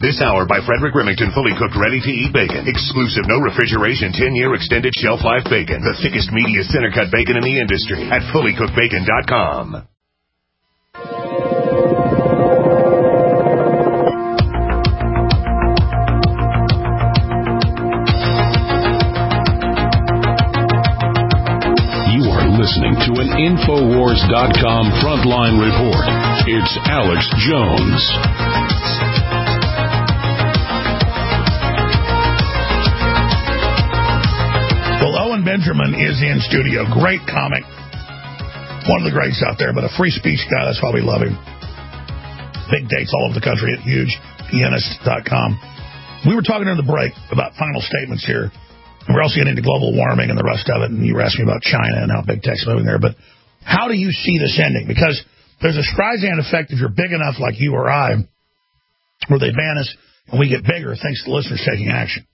This hour by Frederick Remington, fully cooked, ready-to-eat bacon. Exclusive, no refrigeration, 10-year extended shelf life bacon. The thickest, meatiest, center-cut bacon in the industry at fullycookedbacon.com. You are listening to an Infowars.com frontline report. It's Alex Jones. Well, Owen Benjamin is in studio. Great comic. One of the greats out there, but a free speech guy. That's why we love him. Big dates all over the country at hugepianist.com. We were talking during the break about final statements here. And we're also getting into global warming and the rest of it. And you were asking me about China and how big tech's moving there. But how do you see this ending? Because there's a Streisand effect if you're big enough like you or I, where they ban us and we get bigger thanks to listeners taking action.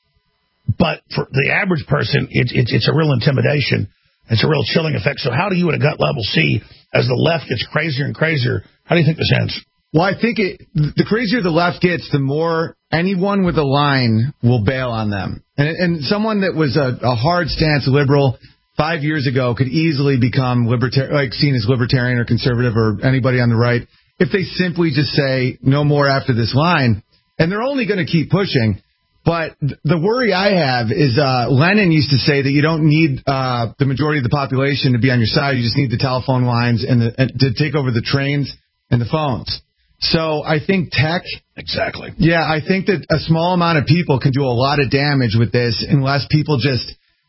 But for the average person, it's a real intimidation. It's a real chilling effect. So how do you at a gut level see, as the left gets crazier and crazier, how do you think this ends? Well, I think the crazier the left gets, the more anyone with a line will bail on them. And someone that was a hard stance liberal 5 years ago could easily become seen as libertarian or conservative or anybody on the right if they simply just say no more after this line. And they're only going to keep pushing. But the worry I have is Lenin used to say that you don't need the majority of the population to be on your side. You just need the telephone lines and to take over the trains and the phones. So I think tech... Exactly. Yeah, I think that a small amount of people can do a lot of damage with this unless people just...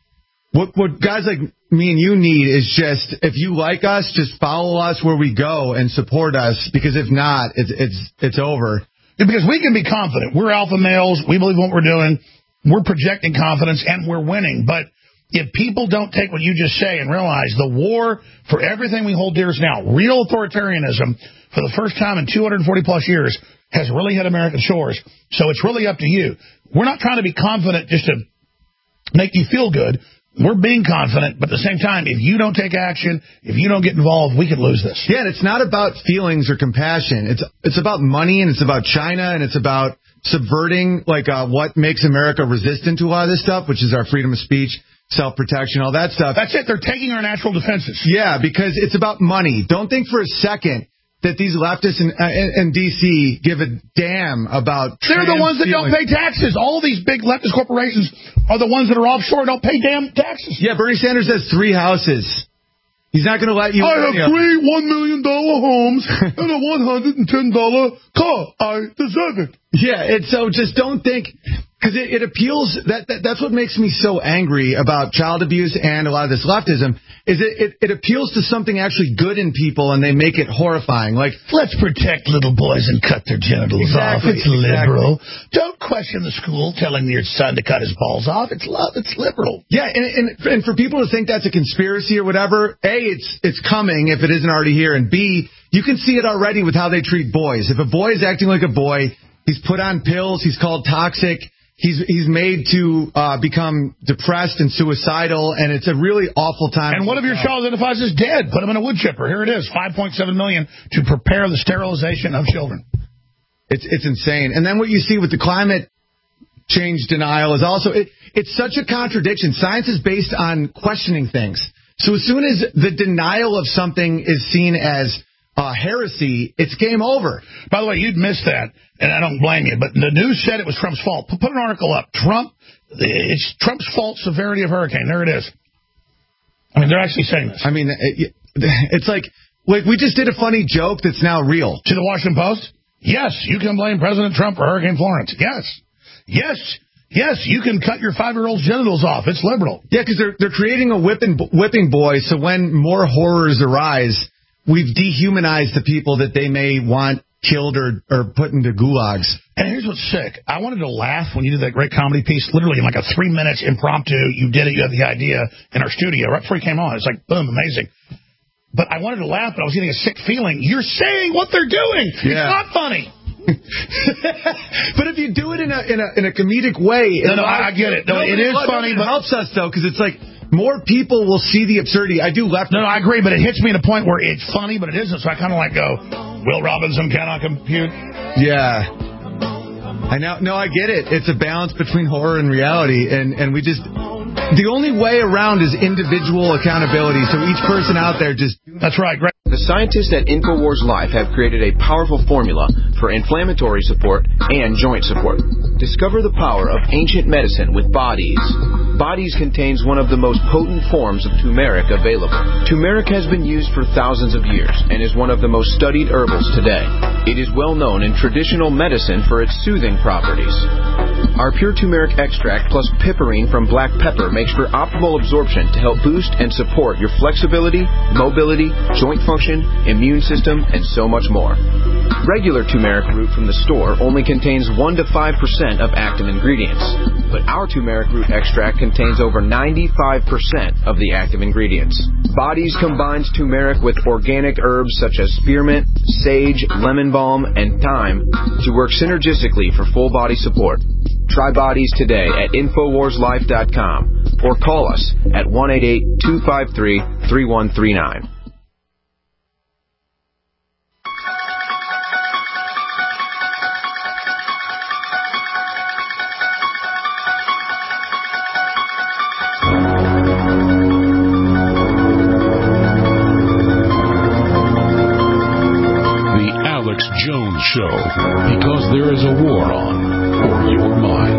What guys like me and you need is just, if you like us, just follow us where we go and support us, because if not, it's over. Because we can be confident. We're alpha males. We believe what we're doing. We're projecting confidence, and we're winning. But if people don't take what you just say and realize the war for everything we hold dear is now, real authoritarianism, for the first time in 240-plus years, has really hit American shores. So it's really up to you. We're not trying to be confident just to make you feel good. We're being confident, but at the same time, if you don't take action, if you don't get involved, we could lose this. Yeah, and it's not about feelings or compassion. It's about money, and it's about China, and it's about subverting what makes America resistant to a lot of this stuff, which is our freedom of speech, self-protection, all that stuff. That's it. They're taking our natural defenses. Yeah, because it's about money. Don't think for a second that these leftists in D.C. give a damn about... They're the ones that don't pay taxes. All these big leftist corporations are the ones that are offshore, don't pay damn taxes. Yeah, Bernie Sanders has 3 houses. He's not going to let you... I have 3 $1 million homes and a $110 car. I deserve it. Yeah, and so just don't think... Because it appeals... That's what makes me so angry about child abuse and a lot of this leftism, is it appeals to something actually good in people, and they make it horrifying. Like, let's protect little boys and cut their genitals off. It's liberal. Don't question the school telling your son to cut his balls off. It's love. It's liberal. Yeah, and for people to think that's a conspiracy or whatever, A, it's coming if it isn't already here, and B, you can see it already with how they treat boys. If a boy is acting like a boy, he's put on pills, he's called toxic, he's made to become depressed and suicidal, and it's a really awful time. And one of your child identifies as dead. Put him in a wood chipper. Here it is, $5.7 million to prepare the sterilization of children. It's insane. And then what you see with the climate change denial is also, it's such a contradiction. Science is based on questioning things. So as soon as the denial of something is seen as heresy, it's game over. By the way, you'd missed that, and I don't blame you, but the news said it was Trump's fault. Put an article up. It's Trump's fault severity of hurricane. There it is. I mean, they're actually saying this. I mean, it's like we just did a funny joke that's now real. To the Washington Post? Yes, you can blame President Trump for Hurricane Florence. Yes, you can cut your 5-year-old's genitals off. It's liberal. Yeah, because they're creating a whipping boy, so when more horrors arise, we've dehumanized the people that they may want killed or put into gulags. And here's what's sick. I wanted to laugh when you did that great comedy piece, literally in like a 3 minutes impromptu. You did it. You had the idea in our studio right before you came on. It's like, boom, amazing. But I wanted to laugh, but I was getting a sick feeling. You're saying what they're doing. Yeah. It's not funny. But if you do it in a comedic way... No, I get it. No, it is funny. But it helps us, though, because it's like... More people will see the absurdity. I do left. No, I agree, but it hits me at a point where it's funny, but it isn't. So I kind of go, Will Robinson cannot compute. Yeah. I know. No, I get it. It's a balance between horror and reality, and we just... The only way around is individual accountability, so each person out there just... That's right, Greg. The scientists at InfoWars Life have created a powerful formula for inflammatory support and joint support. Discover the power of ancient medicine with Bodies. Bodies contains one of the most potent forms of turmeric available. Turmeric has been used for thousands of years and is one of the most studied herbals today. It is well known in traditional medicine for its soothing properties. Our pure turmeric extract plus piperine from black pepper makes for optimal absorption to help boost and support your flexibility, mobility, joint function, immune system, and so much more. Regular turmeric root from the store only contains 1 to 5% of active ingredients, but our turmeric root extract contains over 95% of the active ingredients. Bodies combines turmeric with organic herbs such as spearmint, sage, lemon balm, and thyme to work synergistically for full body support. Try Bodies today at InfoWarsLife.com or call us at 1-888-253-3139. Jones Show, because there is a war on for your mind.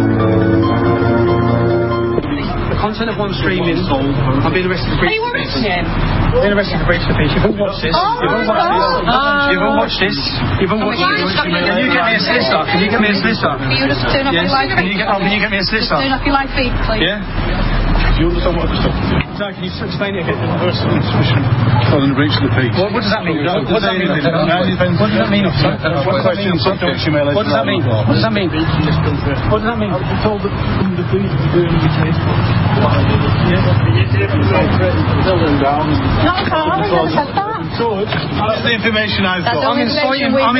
The content of one streaming, I'm being arrested for breach of peace. Being arrested for breach of peace. You won't watch this. You won't watch this. You won't watch this. Can you get me a solicitor? Can you get me a solicitor? Can you just turn off your live feed? Can you get me a solicitor? Turn off your live feed, please. Yeah? Do you understand what I'm saying? No, can you explain it again? Personal suspicion for the breach of the peace. What does that mean? What does that mean? What does that mean, officer? What does that mean? What does that mean? What does that mean? What does that mean? I'm told that the police are doing the case. Not a car, I never said that. That's the information I've got. I'm inciting people.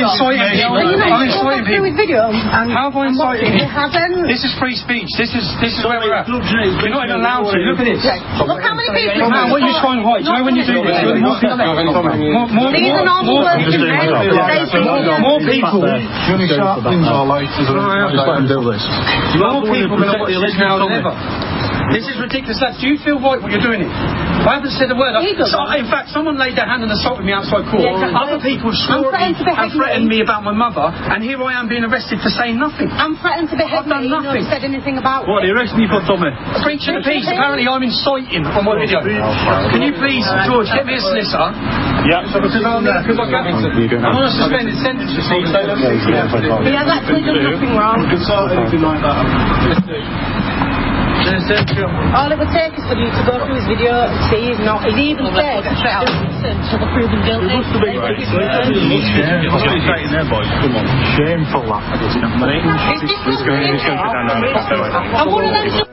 How have I incited you? This is free speech. This is where we're at. You're not even allowed to. Look at this. Look how many people. Man, what are you trying to hide? Do you know when you do this? These are normal working men. More people. Johnny Sharpton's our latest. More people protect the election now than ever. This is ridiculous. Do you feel right what you're doing it? I haven't said a word. In fact, someone laid their hand and assaulted me outside court. Other people swore at me and threatened me about my mother, and here I am being arrested for saying nothing. I'm threatened to behead me. I've nothing. Said anything about what? They arrested me for something. Breaching the peace. Apparently, I'm inciting on my video. Can you please, George, get me a solicitor? Yeah. Because I'm on a suspended sentence. You see. He has actually done nothing wrong. Anything like that. All it would take is for you to go through his video and see he's not. He's even said to the proven guilty. It must have been great. Shameful that. I'm one of them.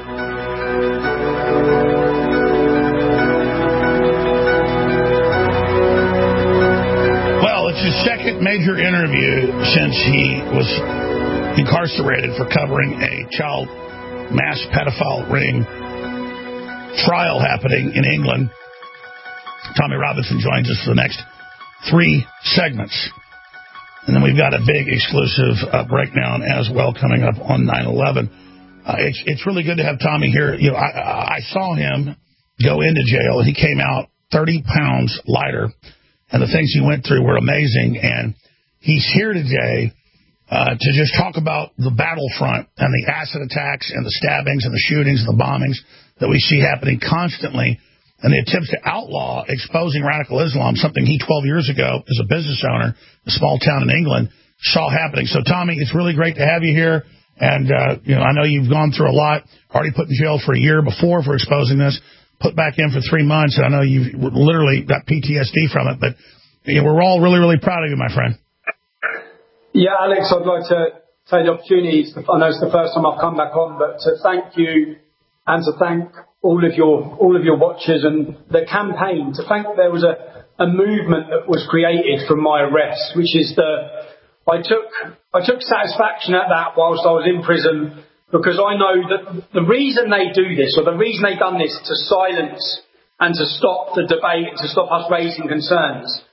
Well, it's his second major interview since he was incarcerated for covering a child mass pedophile ring trial happening in England. Tommy Robinson joins us for the next 3 segments. And then we've got a big exclusive breakdown as well coming up on 9/11. It's really good to have Tommy here. You know, I saw him go into jail, and he came out 30 pounds lighter, and the things he went through were amazing. And he's here today to just talk about the battlefront and the acid attacks and the stabbings and the shootings and the bombings that we see happening constantly, and the attempts to outlaw exposing radical Islam, something he 12 years ago as a business owner, a small town in England, saw happening. So, Tommy, it's really great to have you here. And, I know you've gone through a lot, already put in jail for a year before for exposing this, put back in for 3 months, and I know you've literally got PTSD from it. But we're all really, really proud of you, my friend. Yeah, Alex, I'd like to take the opportunity, I know it's the first time I've come back on, but to thank you and to thank all of your watchers and the campaign, to thank there was a movement that was created from my arrest, which is I took satisfaction at that whilst I was in prison, because I know that the reason they do this, or the reason they've done this, to silence and to stop the debate and to stop us raising concerns.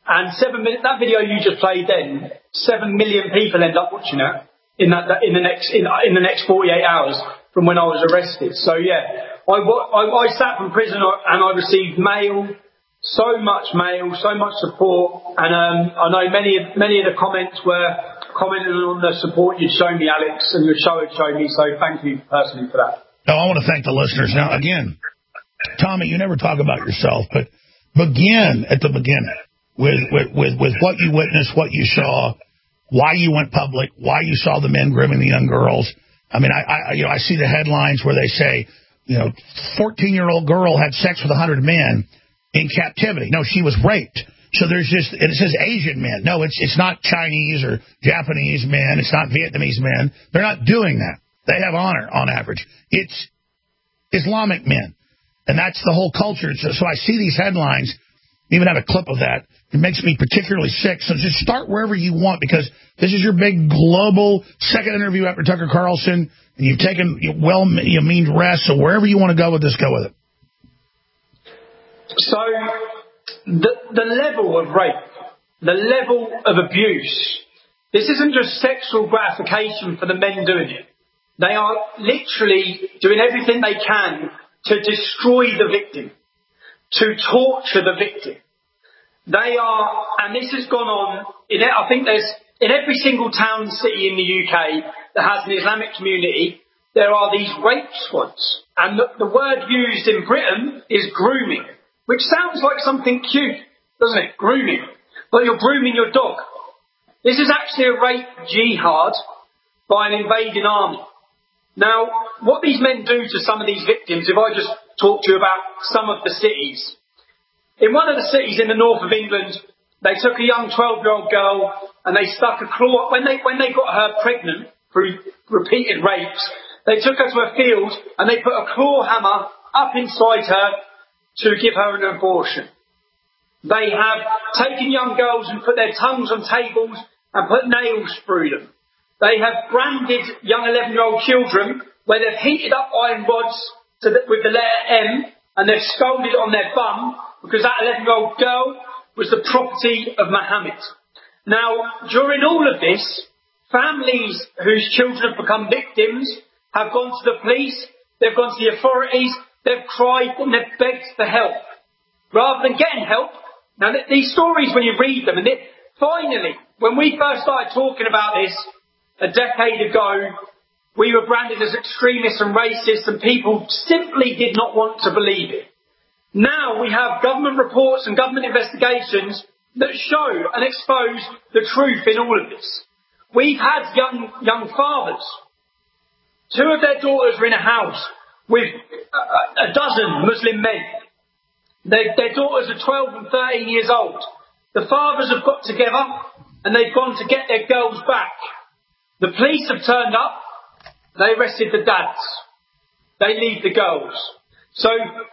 And 7 million, that video you just played then, 7 million people end up watching it in the next 48 hours from when I was arrested. So yeah, I sat from prison and I received mail, so much mail, so much support, and I know many of the comments were commenting on the support you'd shown me, Alex, and your show had shown me. So thank you personally for that. No, I want to thank the listeners. Now again, Tommy, you never talk about yourself, but begin at the beginning. With what you witnessed, what you saw, why you went public, why you saw the men grooming the young girls. I mean, I see the headlines where they say, 14-year-old girl had sex with 100 men in captivity. No, she was raped. So there's just, and it says Asian men. No, it's not Chinese or Japanese men. It's not Vietnamese men. They're not doing that. They have honor on average. It's Islamic men. And that's the whole culture. So I see these headlines, even have a clip of that. It makes me particularly sick. So just start wherever you want, because this is your big global second interview after Tucker Carlson, and you've taken well-meaned rest. So wherever you want to go with this, go with it. So the level of rape, the level of abuse, this isn't just sexual gratification for the men doing it. They are literally doing everything they can to destroy the victim, to torture the victim. They are, and this has gone on, I think there's, in every single town, city in the UK that has an Islamic community, there are these rape squads. And the word used in Britain is grooming, which sounds like something cute, doesn't it? Grooming. But you're grooming your dog. This is actually a rape jihad by an invading army. Now, what these men do to some of these victims, if I just talk to you about some of the cities. In one of the cities in the north of England, they took a young 12-year-old girl and they stuck a claw, when they got her pregnant through repeated rapes, they took her to a field and they put a claw hammer up inside her to give her an abortion. They have taken young girls and put their tongues on tables and put nails through them. They have branded young 11-year-old children where they've heated up iron rods with the letter M, and they've scalded it on their bum because that 11-year-old girl was the property of Muhammad. Now, during all of this, families whose children have become victims have gone to the police, they've gone to the authorities, they've cried and they've begged for help. Rather than getting help, now these stories, when you read them, and finally, when we first started talking about this a decade ago, we were branded as extremists and racists, and people simply did not want to believe it. Now we have government reports and government investigations that show and expose the truth in all of this. We've had young fathers. 2 of their daughters were in a house with a dozen Muslim men. Their daughters are 12 and 13 years old. The fathers have got together and they've gone to get their girls back. The police have turned up. They arrested the dads. They leave the girls. So,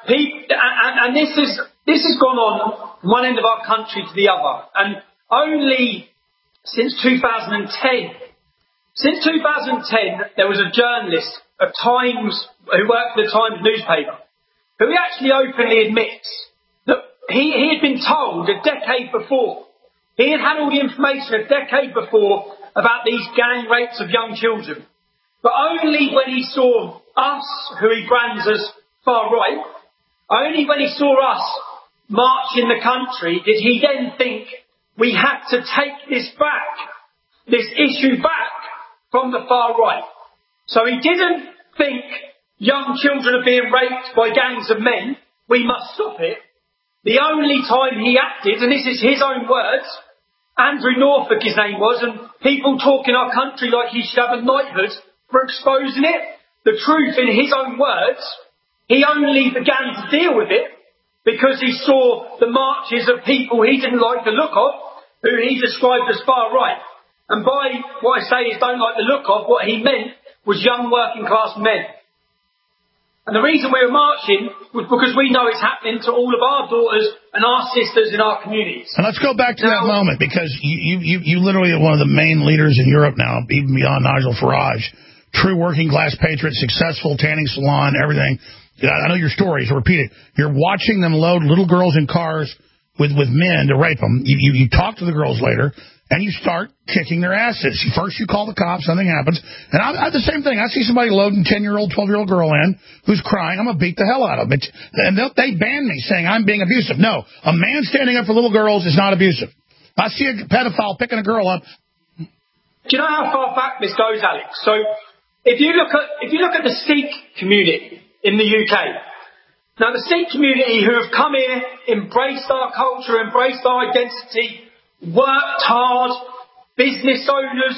and this has gone on from one end of our country to the other. And only since 2010, there was a journalist of Times, who worked for the Times newspaper, who he actually openly admits that he had been told a decade before, he had had all the information a decade before about these gang rapes of young children. But only when he saw us, who he brands as far right, only when he saw us march in the country did he then think we had to take this issue back from the far right. So he didn't think young children are being raped by gangs of men, we must stop it. The only time he acted, and this is his own words, Andrew Norfolk his name was, and people talk in our country like he should have a knighthood for exposing it. The truth, in his own words, he only began to deal with it because he saw the marches of people he didn't like the look of, who he described as far right. And by what I say is don't like the look of, what he meant was young working class men. And the reason we were marching was because we know it's happening to all of our daughters and our sisters in our communities. And let's go back to that moment, because you literally are one of the main leaders in Europe now, even beyond Nigel Farage. True working class patriot, successful tanning salon, everything. I know your stories, repeat it. You're watching them load little girls in cars with men to rape them. You talk to the girls later, and you start kicking their asses. First you call the cops, something happens. And I the same thing. I see somebody loading 10-year-old, 12-year-old girl in who's crying. I'm going to beat the hell out of them. And they ban me saying I'm being abusive. No, a man standing up for little girls is not abusive. I see a pedophile picking a girl up. Do you know how far back this goes, Alex? So if you look at the Sikh community in the UK, now the Sikh community who have come here, embraced our culture, embraced our identity, worked hard, business owners,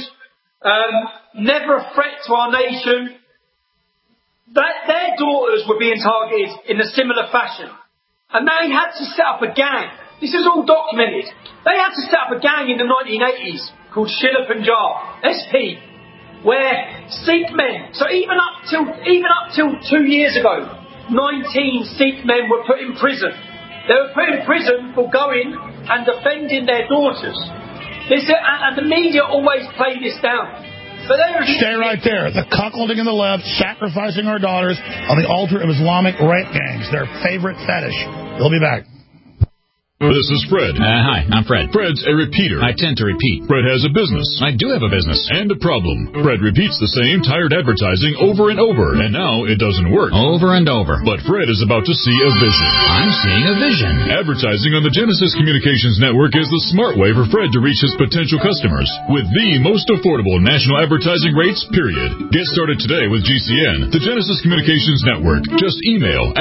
never a threat to our nation, that their daughters were being targeted in a similar fashion. And they had to set up a gang. This is all documented. They had to set up a gang in the 1980s called Shila Punjab, SP, where Sikh men, so even up till 2 years ago, 19 Sikh men were put in prison. They were put in prison for going and defending their daughters. And the media always play this down. But stay right there. The cuckolding in the left, sacrificing our daughters on the altar of Islamic rape gangs. Their favorite fetish. We'll be back. This is Fred. Hi, I'm Fred. Fred's a repeater. I tend to repeat. Fred has a business. I do have a business. And a problem. Fred repeats the same tired advertising over and over, and now it doesn't work. Over and over. But Fred is about to see a vision. I'm seeing a vision. Advertising on the Genesis Communications Network is the smart way for Fred to reach his potential customers with the most affordable national advertising rates, period. Get started today with GCN, the Genesis Communications Network. Just email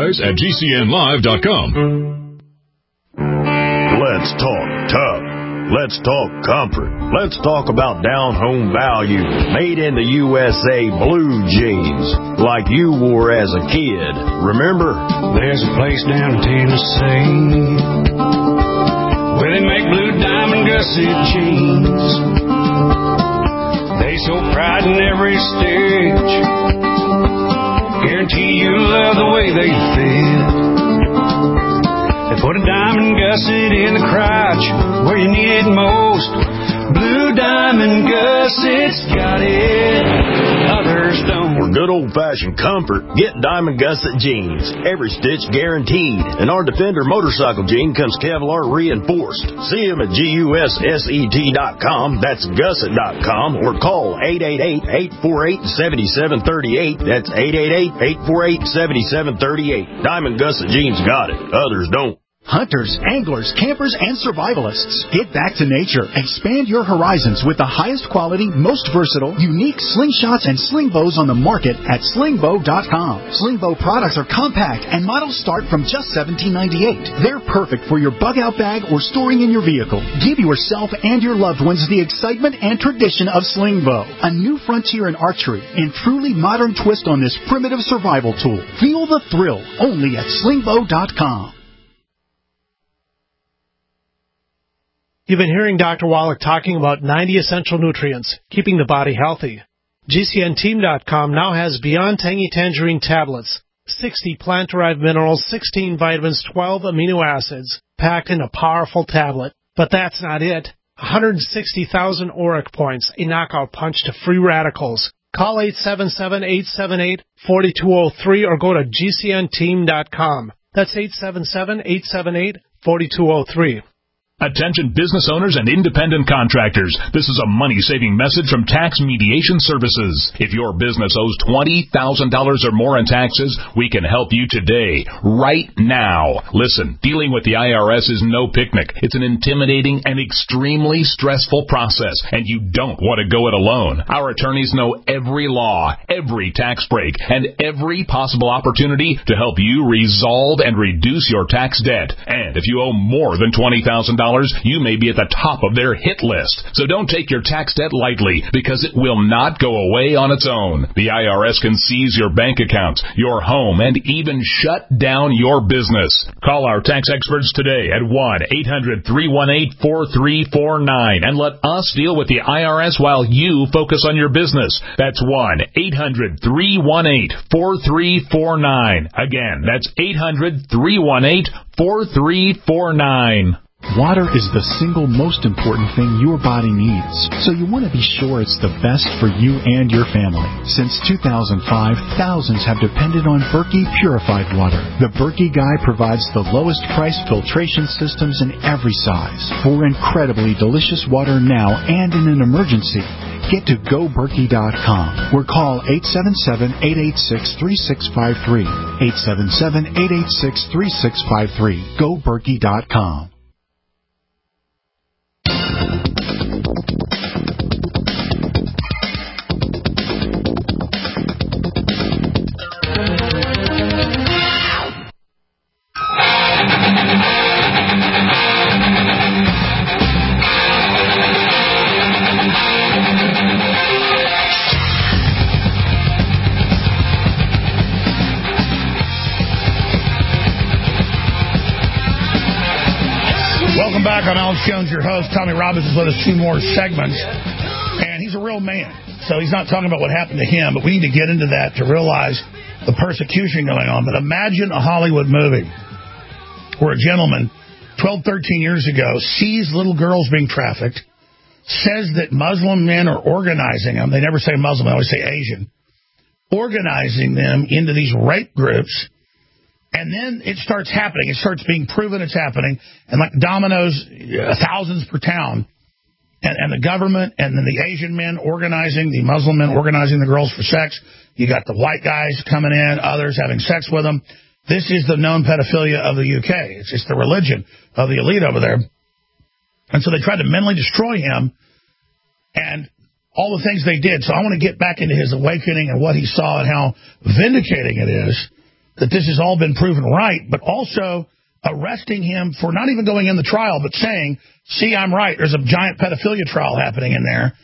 advertise@gcnlive.com. Let's talk tough. Let's talk comfort. Let's talk about down-home value. Made in the USA blue jeans, like you wore as a kid. Remember? There's a place down in Tennessee where they make blue diamond gusset jeans. They show pride in every stitch. Guarantee you love the way they fit. They put a diamond gusset in the crotch where you need it most. Blue diamond gussets got it, others don't. For good old-fashioned comfort, get Diamond Gusset jeans. Every stitch guaranteed. And our Defender motorcycle jean comes Kevlar reinforced. See them at GUSSET.com. That's gusset.com. Or call 888-848-7738. That's 888-848-7738. Diamond Gusset jeans got it, others don't. Hunters, anglers, campers, and survivalists. Get back to nature. Expand your horizons with the highest quality, most versatile, unique slingshots and sling bows on the market at slingbow.com. Slingbow products are compact and models start from just $17.98. They're perfect for your bug out bag or storing in your vehicle. Give yourself and your loved ones the excitement and tradition of Slingbow, a new frontier in archery and truly modern twist on this primitive survival tool. Feel the thrill only at slingbow.com. You've been hearing Dr. Wallach talking about 90 essential nutrients, keeping the body healthy. GCNteam.com now has Beyond Tangy Tangerine tablets, 60 plant-derived minerals, 16 vitamins, 12 amino acids, packed in a powerful tablet. But that's not it. 160,000 ORAC points, a knockout punch to free radicals. Call 877-878-4203 or go to GCNteam.com. That's 877-878-4203. Attention business owners and independent contractors. This is a money-saving message from Tax Mediation Services. If your business owes $20,000 or more in taxes, we can help you today, right now. Listen, dealing with the IRS is no picnic. It's an intimidating and extremely stressful process, and you don't want to go it alone. Our attorneys know every law, every tax break, and every possible opportunity to help you resolve and reduce your tax debt. And if you owe more than $20,000, you may be at the top of their hit list. So don't take your tax debt lightly, because it will not go away on its own. The IRS can seize your bank accounts, your home, and even shut down your business. Call our tax experts today at 1-800-318-4349 and let us deal with the IRS while you focus on your business. That's 1-800-318-4349. Again, that's 800-318-4349. Water is the single most important thing your body needs, so you want to be sure it's the best for you and your family. Since 2005, thousands have depended on Berkey purified water. The Berkey Guy provides the lowest price filtration systems in every size for incredibly delicious water now and in an emergency. Get to GoBerkey.com or call 877-886-3653. 877-886-3653. GoBerkey.com. Welcome back on Alex Jones, your host. Tommy Robbins is with us 2 more segments. And he's a real man. So he's not talking about what happened to him, but we need to get into that to realize the persecution going on. But imagine a Hollywood movie where a gentleman, 12, 13 years ago, sees little girls being trafficked, says that Muslim men are organizing them. They never say Muslim, they always say Asian. Organizing them into these rape groups. And then it starts happening. It starts being proven it's happening. And like dominoes, thousands per town. And the government and then the Asian men organizing, the Muslim men organizing the girls for sex. You got the white guys coming in, others having sex with them. This is the known pedophilia of the UK. It's just the religion of the elite over there. And so they tried to mentally destroy him and all the things they did. So I want to get back into his awakening and what he saw and how vindicating it is that this has all been proven right, but also arresting him for not even going in the trial, but saying, see, I'm right. There's a giant pedophilia trial happening in there.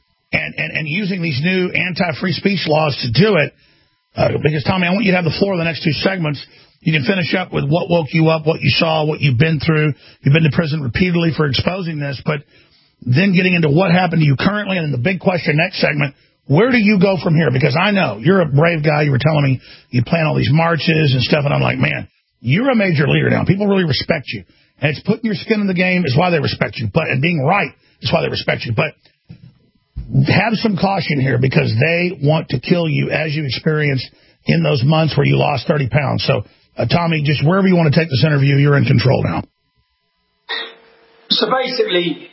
And using these new anti-free speech laws to do it. Because, Tommy, I want you to have the floor of the next 2 segments. You can finish up with what woke you up, what you saw, what you've been through. You've been to prison repeatedly for exposing this, but then getting into what happened to you currently, and then the big question next segment, where do you go from here? Because I know you're a brave guy. You were telling me you plan all these marches and stuff, and I'm like, man, you're a major leader now. People really respect you. And it's putting your skin in the game is why they respect you. And being right is why they respect you. But have some caution here because they want to kill you as you experienced in those months where you lost 30 pounds. So, Tommy, just wherever you want to take this interview, you're in control now. So basically,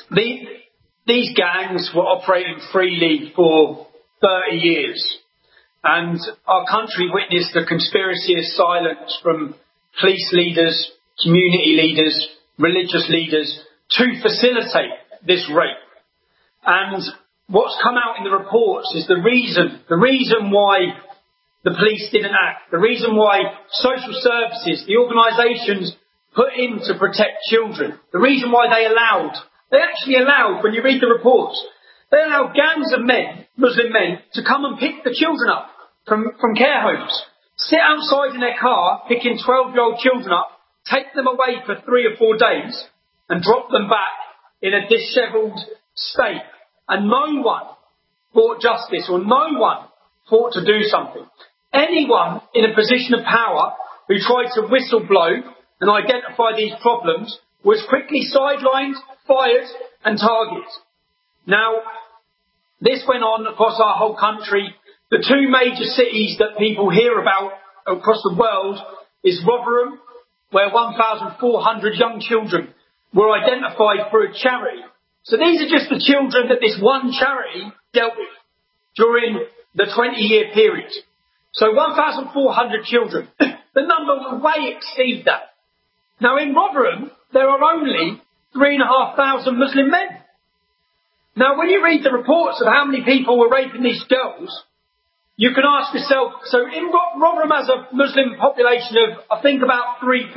these gangs were operating freely for 30 years. And our country witnessed a conspiracy of silence from police leaders, community leaders, religious leaders to facilitate this rape. And what's come out in the reports is the reason why the police didn't act, the reason why social services, the organisations put in to protect children, the reason why they actually allowed, when you read the reports, they allowed gangs of men, Muslim men, to come and pick the children up from care homes, sit outside in their car, picking 12-year-old children up, take them away for 3 or 4 days, and drop them back in a dishevelled state. And no one brought justice, or no one fought to do something. Anyone in a position of power who tried to whistle-blow and identify these problems was quickly sidelined, fired, and targeted. Now, this went on across our whole country. The 2 major cities that people hear about across the world is Rotherham, where 1,400 young children were identified through a charity. So these are just the children that this one charity dealt with during the 20-year period. So 1,400 children. The number will way exceed that. Now in Rotherham, there are only 3,500 Muslim men. Now when you read the reports of how many people were raping these girls, you can ask yourself, so in Rotherham has a Muslim population of, I think, about 3%.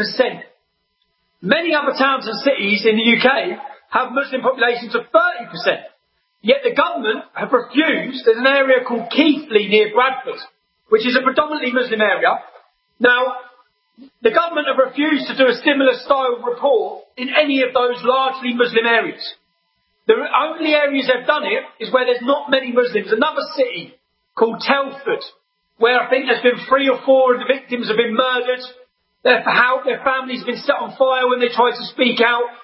Many other towns and cities in the UK have Muslim populations of 30%. Yet the government have refused, there's an area called Keighley near Bradford, which is a predominantly Muslim area. Now, the government have refused to do a similar style report in any of those largely Muslim areas. The only areas they've done it is where there's not many Muslims. Another city called Telford, where I think there's been 3 or 4 of the victims have been murdered. Their families have been set on fire when they tried to speak out.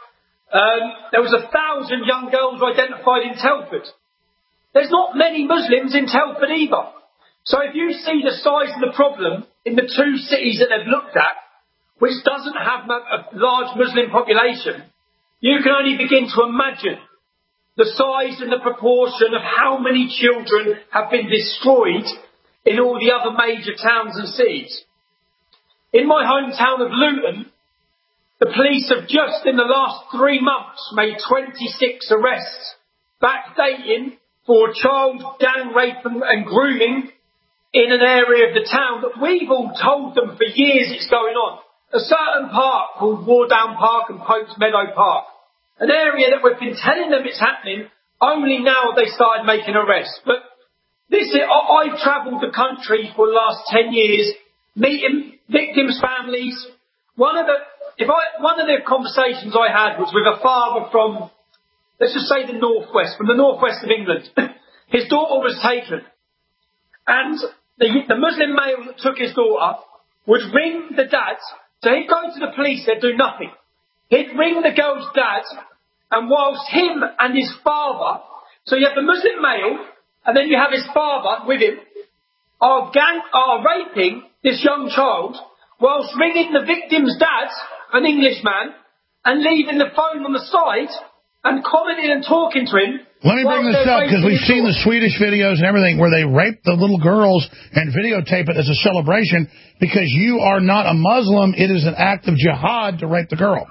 There was 1,000 young girls identified in Telford. There's not many Muslims in Telford either. So if you see the size of the problem in the 2 cities that they've looked at, which doesn't have a large Muslim population, you can only begin to imagine the size and the proportion of how many children have been destroyed in all the other major towns and cities. In my hometown of Luton, the police have just in the last 3 months made 26 arrests, backdating for child gang rape and grooming in an area of the town that we've all told them for years it's going on. A certain park called Wardown Park and Pope's Meadow Park. An area that we've been telling them it's happening, only now they started making arrests. But I've travelled the country for the last 10 years, meeting victims' families. One of the conversations I had was with a father from, let's just say from the northwest of England. His daughter was taken. And the Muslim male that took his daughter would ring the dad. So he'd go to the police, they'd do nothing. He'd ring the girl's dad, and whilst him and his father, so you have the Muslim male, and then you have his father with him, are raping this young child, whilst ringing the victim's dad, an Englishman, and leaving the phone on the side, and commenting and talking to him. Let me bring this up, because we've seen the Swedish videos and everything where they rape the little girls and videotape it as a celebration. Because you are not a Muslim, it is an act of jihad to rape the girl.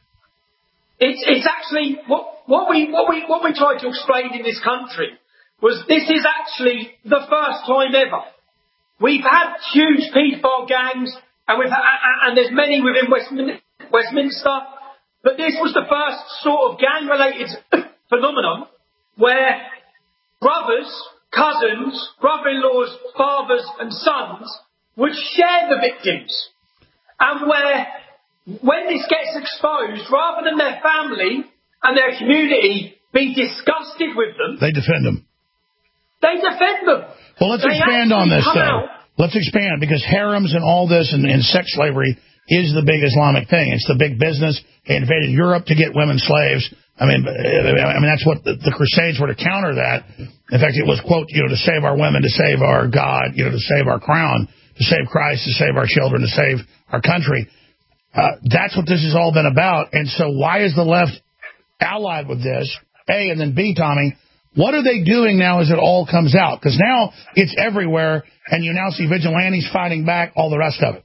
It's actually, what we tried to explain in this country was this is actually the first time ever. We've had huge paedophile gangs, and there's many within Westminster, but this was the first sort of gang-related phenomenon where brothers, cousins, brother-in-laws, fathers and sons would share the victims. And where, when this gets exposed, rather than their family and their community be disgusted with them, they defend them. They defend them. Well, let's expand on this, though. Let's expand, because harems and all this and sex slavery is the big Islamic thing. It's the big business. They invaded Europe to get women slaves. I mean, that's what the Crusades were to counter that. In fact, it was, quote, to save our women, to save our God, to save our crown, to save Christ, to save our children, to save our country. That's what this has all been about. And so why is the left allied with this? A, and then B, Tommy, what are they doing now as it all comes out? Because now it's everywhere, and you now see vigilantes fighting back, all the rest of it.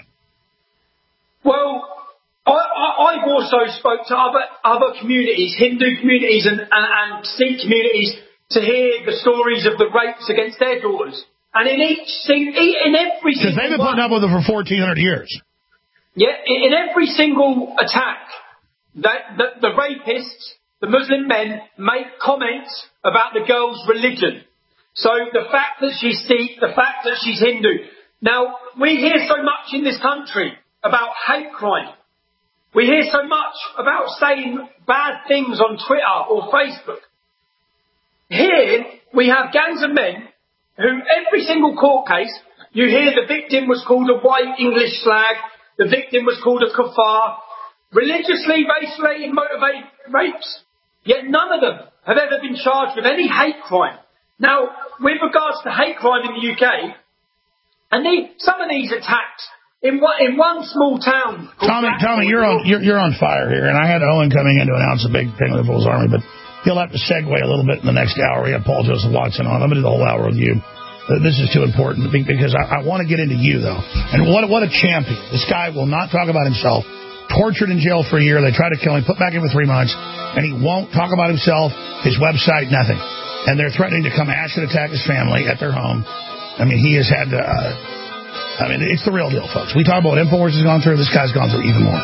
Well, I've also spoke to other communities, Hindu communities and Sikh communities, to hear the stories of the rapes against their daughters. And in every single because they've been putting up with it for 1,400 years. Yeah, in every single attack, the rapists, the Muslim men, make comments about the girl's religion. So the fact that she's Sikh, the fact that she's Hindu. Now, we hear so much in this country about hate crime. We hear so much about saying bad things on Twitter or Facebook. Here, we have gangs of men who, every single court case, you hear the victim was called a white English slag, the victim was called a kafar, religiously, racially motivated rapes. Yet none of them have ever been charged with any hate crime. Now, with regards to hate crime in the UK, and some of these attacks, in one small town. Tommy, you're on fire here, and I had Owen coming in to announce a big thing with the Bulls Army, but he'll have to segue a little bit in the next hour. We have Paul Joseph Watson on. I'm going to do the whole hour with you. This is too important because I want to get into you, though. And what a champion. This guy will not talk about himself. Tortured in jail for a year. They tried to kill him, put back in for 3 months, and he won't talk about himself, his website, nothing. And they're threatening to come acid attack his family at their home. I mean, he has had to... it's the real deal, folks. We talk about what InfoWars has gone through. This guy's gone through even more.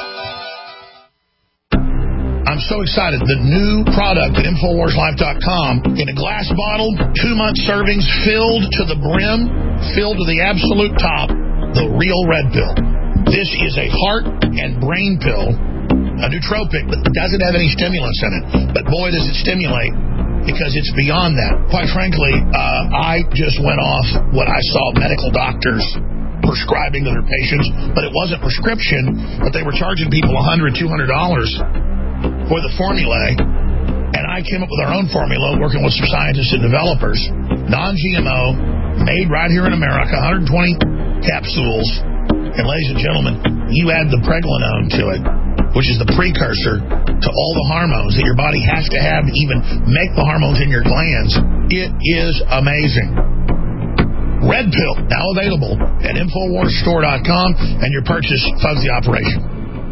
I'm so excited. The new product at InfoWarsLife.com in a glass bottle, 2-month servings, filled to the brim, filled to the absolute top, the real red pill. This is a heart and brain pill, a nootropic, but doesn't have any stimulants in it. But boy, does it stimulate, because it's beyond that. Quite frankly, I just went off what I saw medical doctors prescribing to their patients, but it wasn't prescription, but they were charging people $100, $200 for the formulae, and I came up with our own formula working with some scientists and developers. Non-GMO, made right here in America, 120 capsules. And ladies and gentlemen, you add the pregnenolone to it, which is the precursor to all the hormones that your body has to have to even make the hormones in your glands. It is amazing. Red Pill, now available at InfoWarsStore.com, and your purchase funds the operation.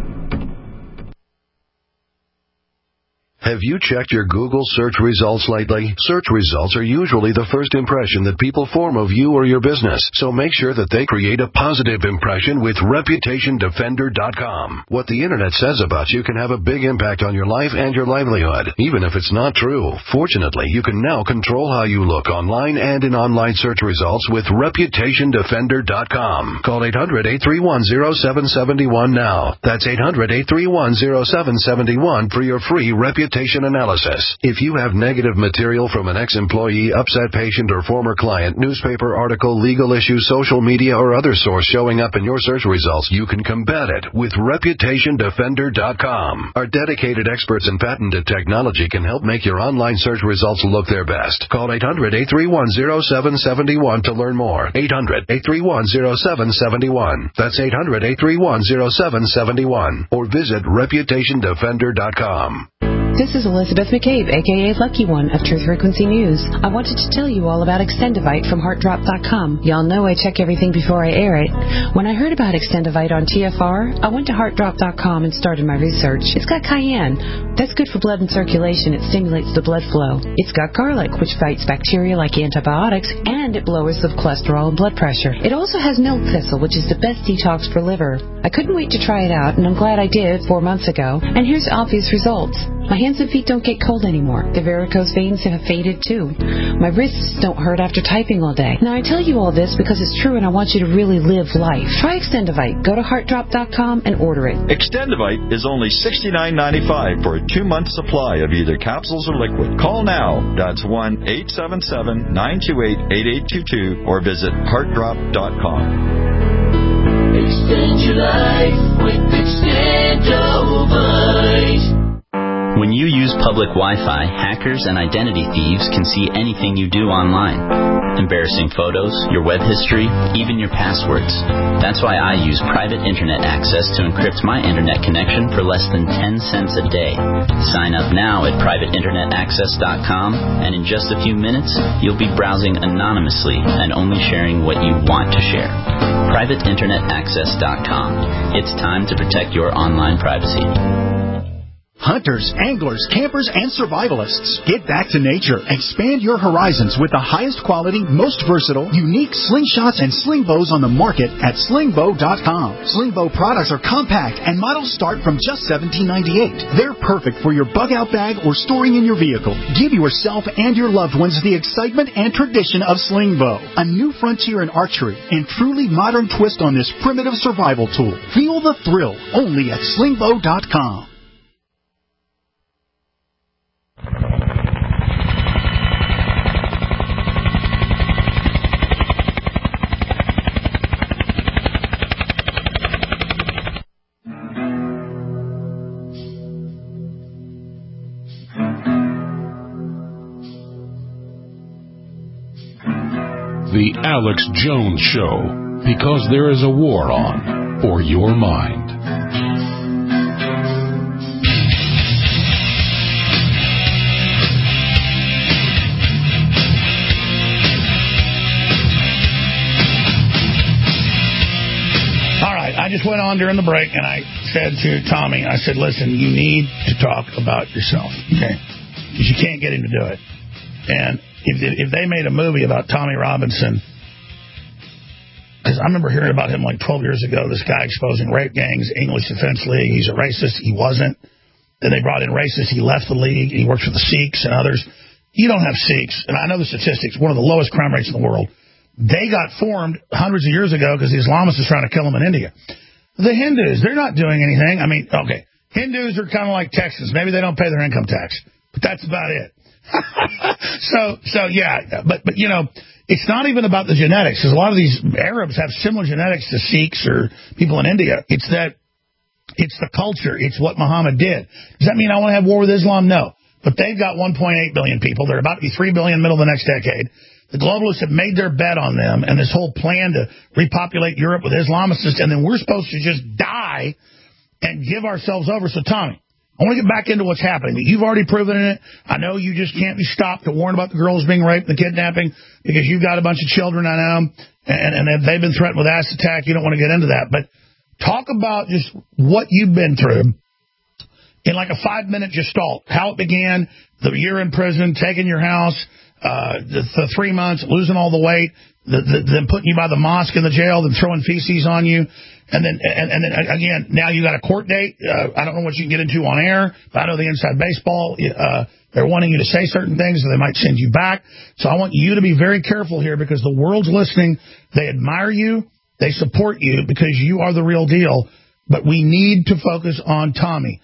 Have you checked your Google search results lately? Search results are usually the first impression that people form of you or your business, so make sure that they create a positive impression with ReputationDefender.com. What the Internet says about you can have a big impact on your life and your livelihood, even if it's not true. Fortunately, you can now control how you look online and in online search results with ReputationDefender.com. Call 800-831-0771 now. That's 800-831-0771 for your free reputation analysis. If you have negative material from an ex-employee, upset patient, or former client, newspaper article, legal issue, social media, or other source showing up in your search results, you can combat it with ReputationDefender.com. Our dedicated experts in patented technology can help make your online search results look their best. Call 800-831-0771 to learn more. 800-831-0771. That's 800-831-0771. Or visit ReputationDefender.com. This is Elizabeth McCabe, a.k.a. Lucky One of Truth Frequency News. I wanted to tell you all about Extendivite from HeartDrop.com. Y'all know I check everything before I air it. When I heard about Extendivite on TFR, I went to HeartDrop.com and started my research. It's got cayenne. That's good for blood and circulation. It stimulates the blood flow. It's got garlic, which fights bacteria like antibiotics, and it lowers the cholesterol and blood pressure. It also has milk thistle, which is the best detox for liver. I couldn't wait to try it out, and I'm glad I did 4 months ago. And here's obvious results. My hands and feet don't get cold anymore. The varicose veins have faded too. My wrists don't hurt after typing all day. Now I tell you all this because it's true and I want you to really live life. Try Extendivite. Go to HeartDrop.com and order it. Extendivite is only $69.95 for a 2-month supply of either capsules or liquid. Call now. That's 1-877-928-8822 or visit HeartDrop.com. Extend your life with Extendivite. When you use public Wi-Fi, hackers and identity thieves can see anything you do online. Embarrassing photos, your web history, even your passwords. That's why I use private internet access to encrypt my internet connection for less than 10 cents a day. Sign up now at privateinternetaccess.com, and in just a few minutes, you'll be browsing anonymously and only sharing what you want to share. privateinternetaccess.com. It's time to protect your online privacy. Hunters, anglers, campers, and survivalists. Get back to nature. Expand your horizons with the highest quality, most versatile, unique slingshots and sling bows on the market at slingbow.com. Slingbow products are compact and models start from just $17.98. They're perfect for your bug-out bag or storing in your vehicle. Give yourself and your loved ones the excitement and tradition of Slingbow, a new frontier in archery and truly modern twist on this primitive survival tool. Feel the thrill only at slingbow.com. The Alex Jones Show, because there is a war on for your mind. All right, I just went on during the break and I said to Tommy, I said, listen, you need to talk about yourself, okay? Because you can't get him to do it. And if they made a movie about Tommy Robinson, because I remember hearing about him like 12 years ago, this guy exposing rape gangs, English Defense League, he's a racist, he wasn't. Then they brought in racists, he left the league, and he works for the Sikhs and others. You don't have Sikhs, and I know the statistics, one of the lowest crime rates in the world. They got formed hundreds of years ago because the Islamists are trying to kill them in India. The Hindus, they're not doing anything. I mean, okay, Hindus are kind of like Texans. Maybe they don't pay their income tax, but that's about it. So yeah, but you know, it's not even about the genetics, because a lot of these Arabs have similar genetics to Sikhs or people in India. It's that It's the culture. It's what Muhammad did. Does that mean I want to have war with Islam? No. But they've got 1.8 billion people. They're about to be 3 billion in the middle of the next decade. The globalists have made their bet on them and this whole plan to repopulate Europe with Islamicists, and then we're supposed to just die and give ourselves over. So, Tommy, I want to get back into what's happening. You've already proven it. I know you just can't be stopped to warn about the girls being raped and the kidnapping because you've got a bunch of children, I know, and they've been threatened with acid attack. You don't want to get into that. But talk about just what you've been through in like a 5-minute gestalt, how it began, the year in prison, taking your house, the 3 months, losing all the weight, then putting you by the mosque in the jail, then throwing feces on you. And then again, now you got a court date. I don't know what you can get into on air, but I know the Inside Baseball, they're wanting you to say certain things, so they might send you back. So I want you to be very careful here because the world's listening. They admire you. They support you because you are the real deal. But we need to focus on Tommy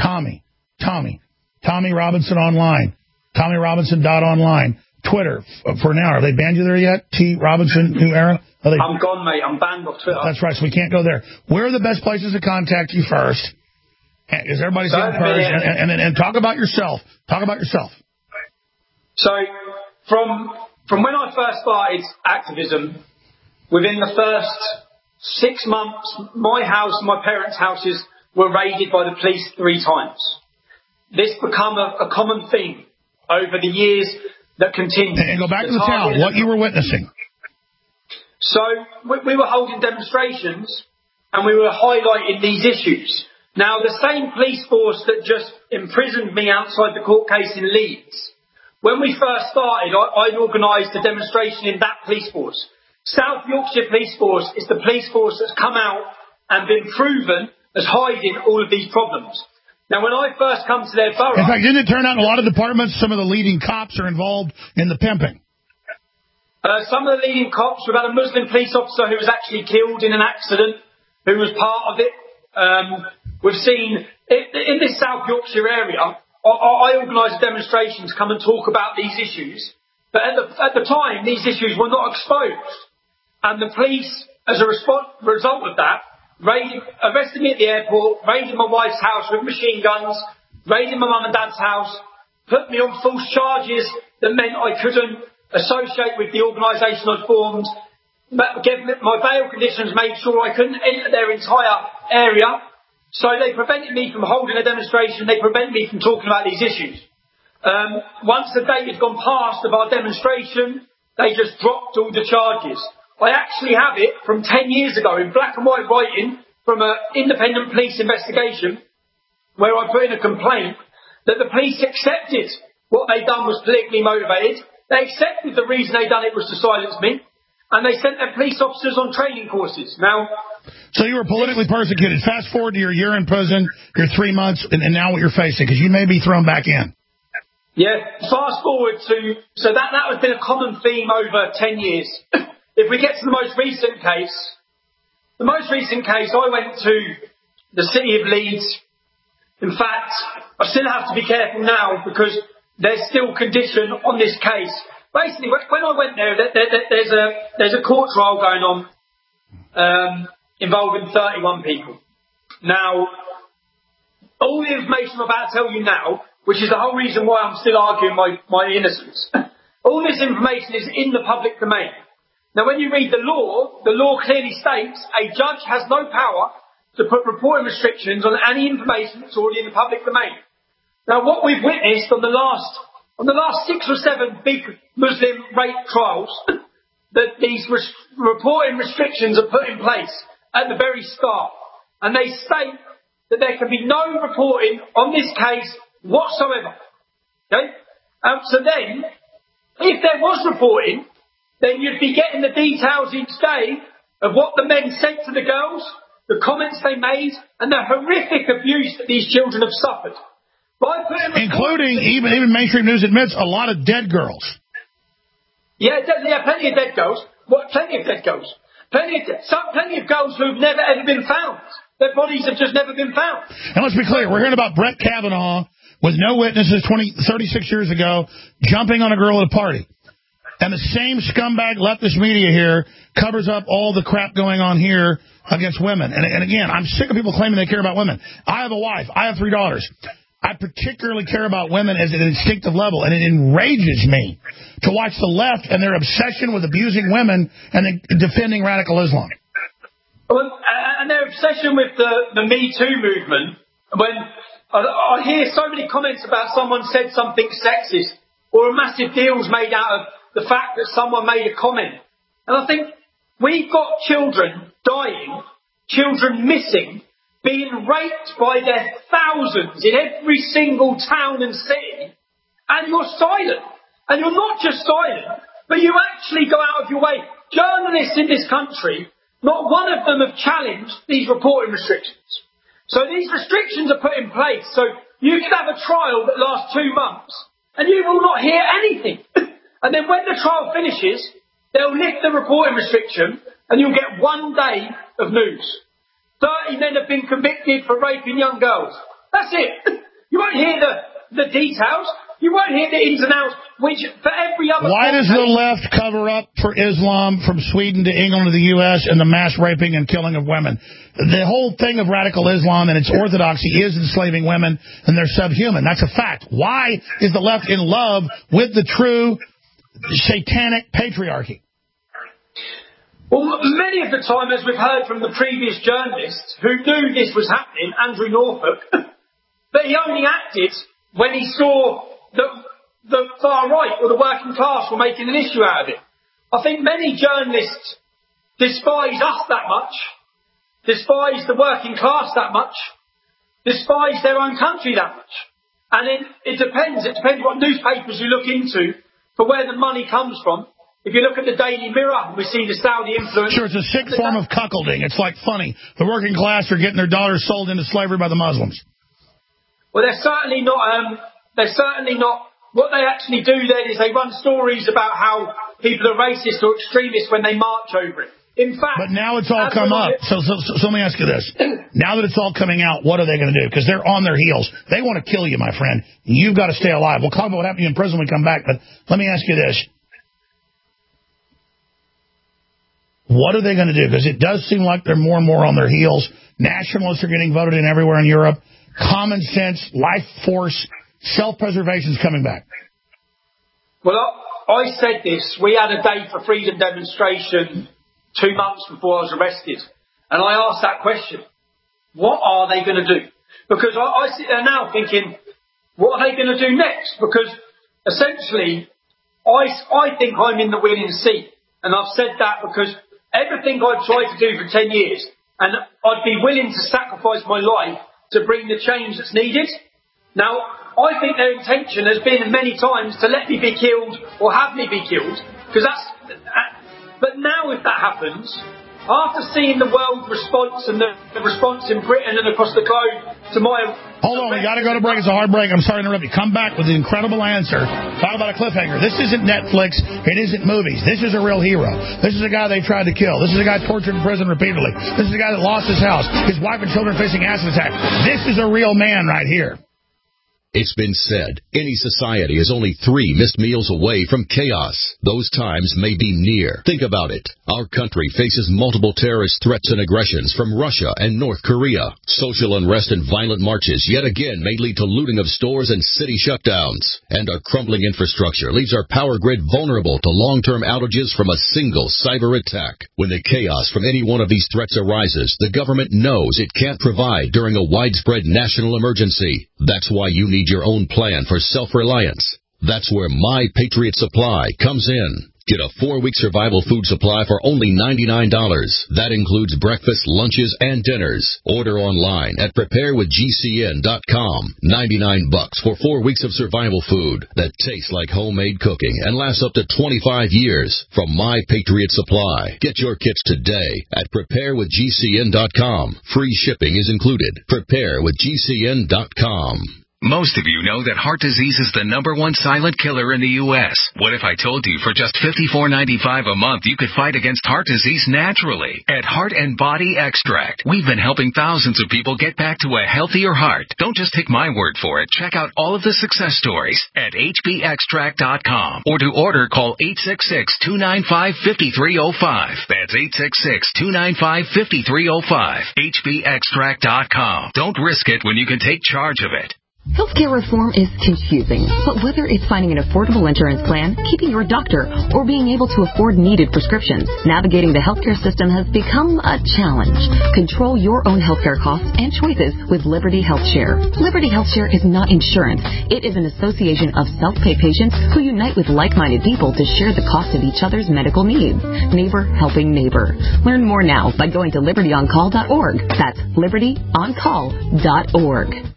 Robinson Online, TommyRobinson.online. Twitter, for now. Have they banned you there yet? T. Robinson, New Era? I'm gone, mate. I'm banned off Twitter. That's right, so we can't go there. Where are the best places to contact you first? Because everybody's getting first. And talk about yourself. Talk about yourself. So, from when I first started activism, within the first 6 months, my house and my parents' houses were raided by the police 3 times. This become a common theme over the years that continued. And go back to the town, what you were witnessing. So, we were holding demonstrations, and we were highlighting these issues. Now, the same police force that just imprisoned me outside the court case in Leeds, when we first started, I'd organised a demonstration in that police force. South Yorkshire Police Force is the police force that's come out and been proven as hiding all of these problems. Now, when I first come to their borough... In fact, didn't it turn out in a lot of departments, some of the leading cops are involved in the pimping? Some of the leading cops, we've had a Muslim police officer who was actually killed in an accident, who was part of it. We've seen, in this South Yorkshire area, I organised a demonstration to come and talk about these issues, but at the time, these issues were not exposed. And the police, as a result of that, arrested me at the airport, raided my wife's house with machine guns, raided my mum and dad's house, put me on false charges that meant I couldn't associate with the organisation I'd formed, my bail conditions made sure I couldn't enter their entire area, so they prevented me from holding a demonstration, they prevented me from talking about these issues. Once the date had gone past of our demonstration, they just dropped all the charges. I actually have it from 10 years ago in black and white writing from an independent police investigation where I put in a complaint that the police accepted what they'd done was politically motivated. They accepted the reason they'd done it was to silence me, and they sent their police officers on training courses. Now, so you were politically persecuted. Fast forward to your year in prison, your 3 months, and now what you're facing, because you may be thrown back in. Yeah, fast forward to... So that has been a common theme over 10 years. If we get to the most recent case, I went to the city of Leeds. In fact, I still have to be careful now because there's still condition on this case. Basically, when I went there, there's a court trial going on involving 31 people. Now, all the information I'm about to tell you now, which is the whole reason why I'm still arguing my innocence, all this information is in the public domain. Now, when you read the law clearly states a judge has no power to put reporting restrictions on any information that's already in the public domain. Now, what we've witnessed on the last 6 or 7 big Muslim rape trials, that these reporting restrictions are put in place at the very start, and they state that there can be no reporting on this case whatsoever. Okay? So then, if there was reporting, then you'd be getting the details each day of what the men said to the girls, the comments they made, and the horrific abuse that these children have suffered. Including, even mainstream news admits, a lot of dead girls. Yeah, plenty of dead girls. Plenty of dead girls. Plenty of girls who've never ever been found. Their bodies have just never been found. And let's be clear, we're hearing about Brett Kavanaugh with no witnesses 36 years ago, jumping on a girl at a party. And the same scumbag leftist media here covers up all the crap going on here against women. And again, I'm sick of people claiming they care about women. I have a wife. I have 3 daughters. I particularly care about women at an instinctive level, and it enrages me to watch the left and their obsession with abusing women and defending radical Islam. Well, and their obsession with the Me Too movement, when I hear so many comments about someone said something sexist, or a massive deal's made out of the fact that someone made a comment. And I think we've got children dying, children missing, being raped by their thousands in every single town and city, and you're silent. And you're not just silent, but you actually go out of your way. Journalists in this country, not one of them have challenged these reporting restrictions. So these restrictions are put in place, so you can have a trial that lasts 2 months, and you will not hear anything. And then when the trial finishes, they'll lift the reporting restriction, and you'll get 1 day of news. 30 men have been convicted for raping young girls. That's it. You won't hear the details. You won't hear the ins and outs, which for every other... Why does the left cover up for Islam from Sweden to England to the U.S. and the mass raping and killing of women? The whole thing of radical Islam and its orthodoxy is enslaving women, and they're subhuman. That's a fact. Why is the left in love with the true satanic patriarchy? Well, many of the time, as we've heard from the previous journalists who knew this was happening, Andrew Norfolk, that he only acted when he saw that the far right or the working class were making an issue out of it. I think many journalists despise us that much, despise the working class that much, despise their own country that much. And it depends. It depends what newspapers you look into for where the money comes from. If you look at the Daily Mirror, we see the Saudi influence. Sure, it's a sick form of cuckolding. It's like funny. The working class are getting their daughters sold into slavery by the Muslims. Well, they're certainly not. What they actually do then is they run stories about how people are racist or extremists when they march over it. In fact, but now it's all come up. So let me ask you this: now that it's all coming out, what are they going to do? Because they're on their heels. They want to kill you, my friend. You've got to stay alive. We'll talk about what happened to you in prison when we come back. But let me ask you this. What are they going to do? Because it does seem like they're more and more on their heels. Nationalists are getting voted in everywhere in Europe. Common sense, life force, self-preservation is coming back. Well, I said this. We had a Day for Freedom demonstration 2 months before I was arrested. And I asked that question. What are they going to do? Because I sit there now thinking, what are they going to do next? Because essentially, I think I'm in the winning seat. And I've said that because everything I've tried to do for 10 years, and I'd be willing to sacrifice my life to bring the change that's needed. Now, I think their intention has been many times to let me be killed or have me be killed, but now if that happens, after seeing the world response and the response in Britain and across the globe to my... Hold on, we got to go to break. It's a hard break. I'm sorry to interrupt you. Come back with the incredible answer. Talk about a cliffhanger. This isn't Netflix. It isn't movies. This is a real hero. This is a guy they tried to kill. This is a guy tortured in prison repeatedly. This is a guy that lost his house. His wife and children facing acid attack. This is a real man right here. It's been said, any society is only 3 missed meals away from chaos. Those times may be near. Think about it. Our country faces multiple terrorist threats and aggressions from Russia and North Korea. Social unrest and violent marches yet again may lead to looting of stores and city shutdowns. And our crumbling infrastructure leaves our power grid vulnerable to long-term outages from a single cyber attack. When the chaos from any one of these threats arises, the government knows it can't provide during a widespread national emergency. That's why you need your own plan for self-reliance. That's where My Patriot Supply comes in. Get a 4-week survival food supply for only $99. That includes breakfast, lunches, and dinners. Order online at preparewithgcn.com. $99 for 4 weeks of survival food that tastes like homemade cooking and lasts up to 25 years from My Patriot Supply. Get your kits today at preparewithgcn.com. Free shipping is included. Preparewithgcn.com. Most of you know that heart disease is the #1 silent killer in the U.S. What if I told you for just $54.95 a month you could fight against heart disease naturally? At Heart and Body Extract, we've been helping thousands of people get back to a healthier heart. Don't just take my word for it. Check out all of the success stories at hbextract.com. Or to order, call 866-295-5305. That's 866-295-5305. hbextract.com. Don't risk it when you can take charge of it. Healthcare reform is confusing, but whether it's finding an affordable insurance plan, keeping your doctor, or being able to afford needed prescriptions, navigating the healthcare system has become a challenge. Control your own healthcare costs and choices with Liberty HealthShare. Liberty HealthShare is not insurance. It is an association of self-pay patients who unite with like-minded people to share the cost of each other's medical needs. Neighbor helping neighbor. Learn more now by going to libertyoncall.org. That's libertyoncall.org.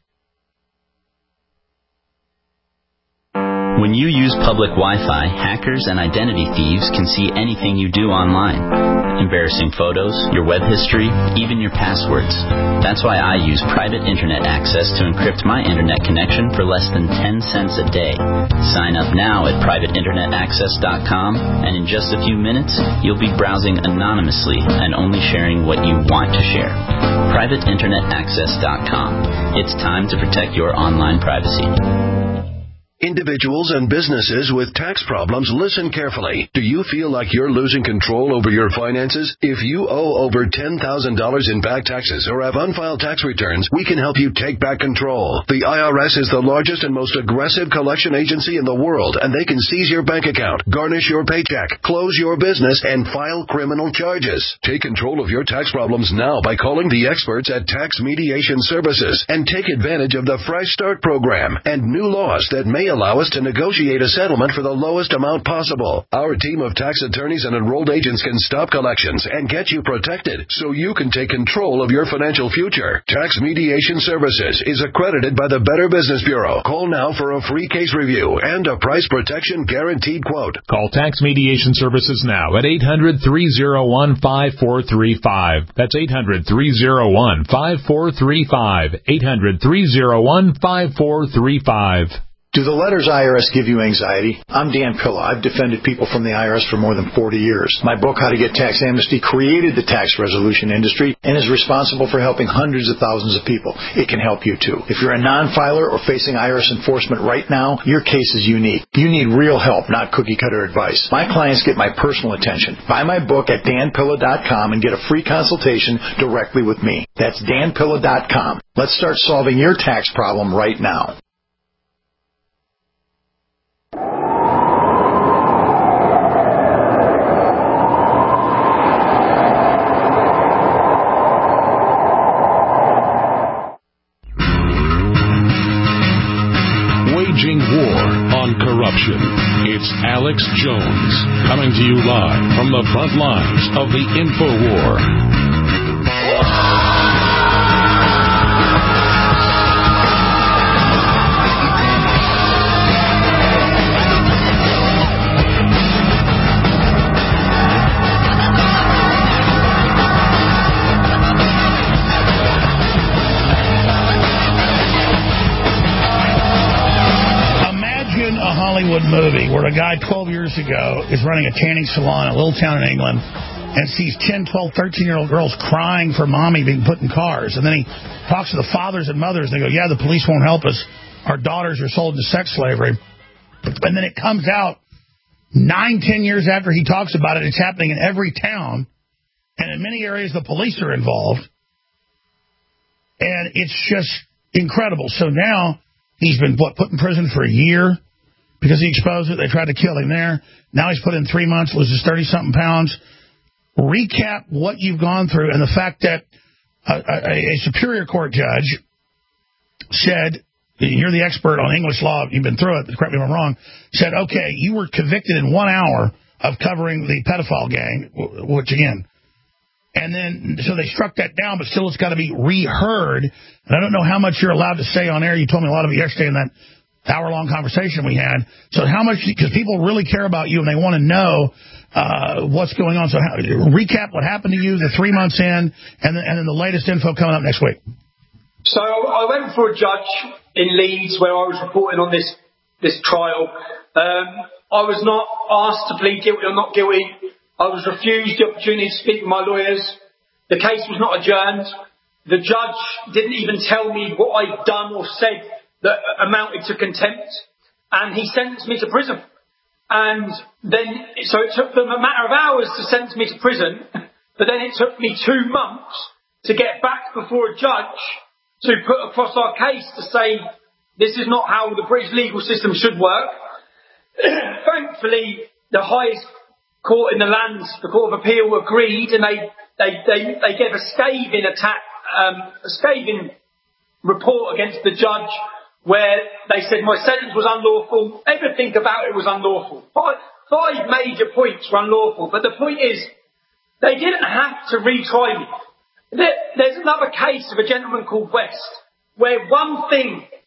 When you use public Wi-Fi, hackers and identity thieves can see anything you do online. Embarrassing photos, your web history, even your passwords. That's why I use private internet access to encrypt my internet connection for less than 10 cents a day. Sign up now at privateinternetaccess.com, and in just a few minutes, you'll be browsing anonymously and only sharing what you want to share. privateinternetaccess.com. It's time to protect your online privacy. Individuals and businesses with tax problems, listen carefully. Do you feel like you're losing control over your finances? If you owe over $10,000 in back taxes or have unfiled tax returns, we can help you take back control. The IRS is the largest and most aggressive collection agency in the world, and they can seize your bank account, garnish your paycheck, close your business, and file criminal charges. Take control of your tax problems now by calling the experts at Tax Mediation Services and take advantage of the Fresh Start program and new laws that may allow us to negotiate a settlement for the lowest amount possible. Our team of tax attorneys and enrolled agents can stop collections and get you protected so you can take control of your financial future. Tax Mediation Services is accredited by the Better Business Bureau. Call now for a free case review and a price protection guaranteed quote. Call Tax Mediation Services now at 800-301-5435. That's 800-301-5435. 800-301-5435. Do the letters IRS give you anxiety? I'm Dan Pilla. I've defended people from the IRS for more than 40 years. My book, How to Get Tax Amnesty, created the tax resolution industry and is responsible for helping hundreds of thousands of people. It can help you too. If you're a non-filer or facing IRS enforcement right now, your case is unique. You need real help, not cookie-cutter advice. My clients get my personal attention. Buy my book at danpilla.com and get a free consultation directly with me. That's danpilla.com. Let's start solving your tax problem right now. Waging war on corruption. It's Alex Jones coming to you live from the front lines of the InfoWar. Hollywood movie where a guy 12 years ago is running a tanning salon in a little town in England and sees 10, 12, 13-year-old girls crying for mommy being put in cars. And then he talks to the fathers and mothers, and they go, yeah, the police won't help us. Our daughters are sold into sex slavery. And then it comes out 9, 10 years after he talks about it, it's happening in every town. And in many areas, the police are involved. And it's just incredible. So now he's been, put in prison for a year because he exposed it. They tried to kill him there. Now he's put in 3 months, loses 30-something pounds. Recap what you've gone through and the fact that a Superior Court judge said, you're the expert on English law, you've been through it, correct me if I'm wrong, said, okay, you were convicted in 1 hour of covering the pedophile gang, which again, and then, so they struck that down, but still it's got to be reheard. And I don't know how much you're allowed to say on air. You told me a lot of it yesterday in that hour-long conversation we had. So how much, because people really care about you and they want to know what's going on. So recap what happened to you the 3 months in, and then the latest info coming up next week. So I went for a judge in Leeds where I was reporting on this trial. I was not asked to plead guilty or not guilty. I was refused the opportunity to speak with my lawyers. The case was not adjourned. The judge didn't even tell me what I'd done or said that amounted to contempt. And he sentenced me to prison. And then, so it took them a matter of hours to sentence me to prison, but then it took me 2 months to get back before a judge to put across our case to say, this is not how the British legal system should work. Thankfully, the highest court in the land, the Court of Appeal, agreed, and they gave a scathing report against the judge, where they said my sentence was unlawful. Everything about it was unlawful. Five major points were unlawful. But the point is, they didn't have to retry me. There's another case of a gentleman called West, where one of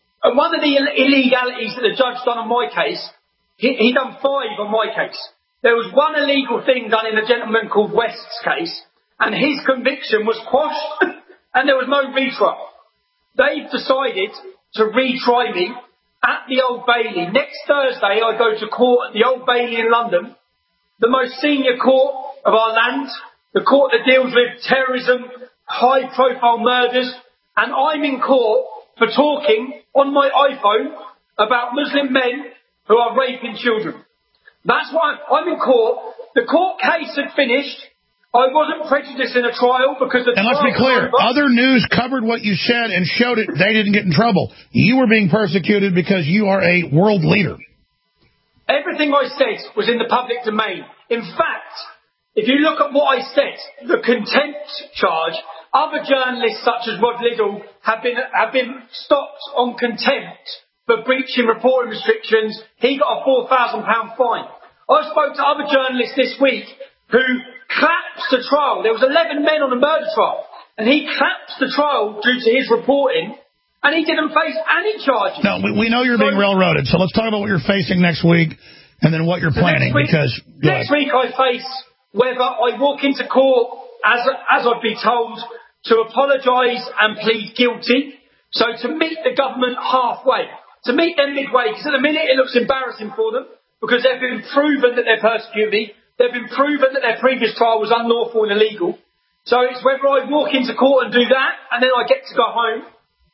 the illegalities that the judge done on my case, he done 5 on my case. There was one illegal thing done in a gentleman called West's case, and his conviction was quashed, and there was no retrial. They've decided to retry me at the Old Bailey. Next Thursday, I go to court at the Old Bailey in London, the most senior court of our land, the court that deals with terrorism, high-profile murders, and I'm in court for talking on my iPhone about Muslim men who are raping children. That's why I'm in court. The court case had finished. I wasn't prejudiced in a trial because the And let's be clear, other news covered what you said and showed it. They didn't get in trouble. You were being persecuted because you are a world leader. Everything I said was in the public domain. In fact, if you look at what I said, the contempt charge, other journalists such as Rod Liddell have been stopped on contempt for breaching reporting restrictions. He got a £4,000 fine. I spoke to other journalists this week who collapsed the trial. There was 11 men on a murder trial, and he collapsed the trial due to his reporting, and he didn't face any charges. No, we know you're being railroaded, so let's talk about what you're facing next week and then what you're planning. Next week I face whether I walk into court, as I've been told, to apologise and plead guilty, so to meet the government halfway, to meet them midway, because at the minute it looks embarrassing for them, because they've been proven that they're persecuting me. They've been proven that their previous trial was unlawful and illegal. So it's whether I walk into court and do that, and then I get to go home,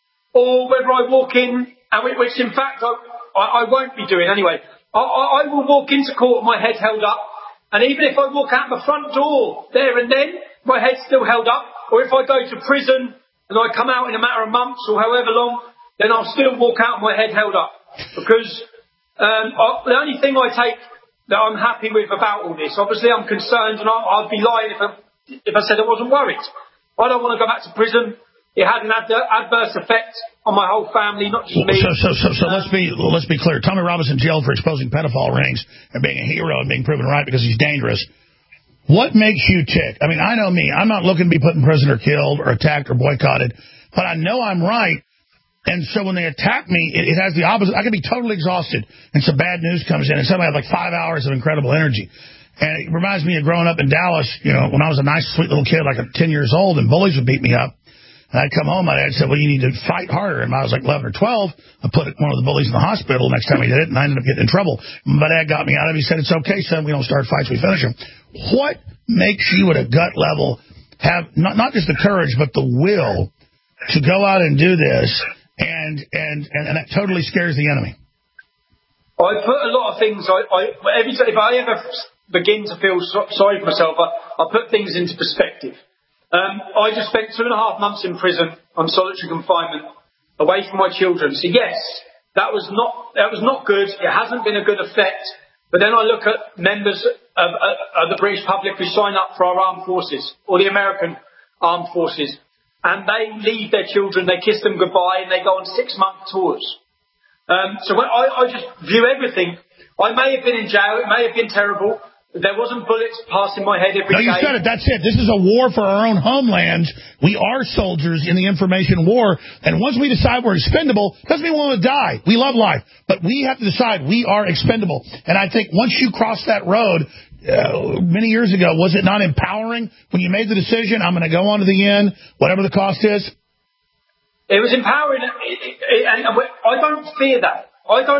or whether I walk in, which in fact I won't be doing anyway. I will walk into court with my head held up, and even if I walk out the front door there and then, my head's still held up, or if I go to prison and I come out in a matter of months or however long, then I'll still walk out with my head held up. Because the only thing I take that I'm happy with about all this, obviously I'm concerned, and I'd be lying if I said I wasn't worried. I don't want to go back to prison. It had an adverse effect on my whole family, not just me. So let's be clear. Tommy Robinson jailed for exposing pedophile rings and being a hero and being proven right because he's dangerous. What makes you tick? I mean, I know me. I'm not looking to be put in prison or killed or attacked or boycotted, but I know I'm right. And so when they attack me, it has the opposite. I can be totally exhausted, and some bad news comes in, and suddenly I have like 5 hours of incredible energy. And it reminds me of growing up in Dallas, when I was a nice, sweet little kid, like 10 years old, and bullies would beat me up. And I'd come home, my dad said, well, you need to fight harder. And when I was like 11 or 12, I put one of the bullies in the hospital next time he did it, and I ended up getting in trouble. My dad got me out of it. He said, it's okay, son, we don't start fights, we finish them. What makes you at a gut level have not just the courage, but the will to go out and do this? And that totally scares the enemy. I put a lot of things. If I ever begin to feel sorry for myself, I put things into perspective. I just spent 2.5 months in prison on solitary confinement, away from my children. So yes, that was not good. It hasn't been a good effect. But then I look at members of the British public who sign up for our armed forces or the American armed forces. And they leave their children, they kiss them goodbye, and they go on 6-month tours. So when I just view everything. I may have been in jail, it may have been terrible. There wasn't bullets passing my head every day. No, you said it. That's it. This is a war for our own homelands. We are soldiers in the information war. And once we decide we're expendable, doesn't mean we want to die. We love life. But we have to decide we are expendable. And I think once you cross that road, many years ago, was it not empowering when you made the decision, I'm going to go on to the end, whatever the cost is? It was empowering, and I don't fear that.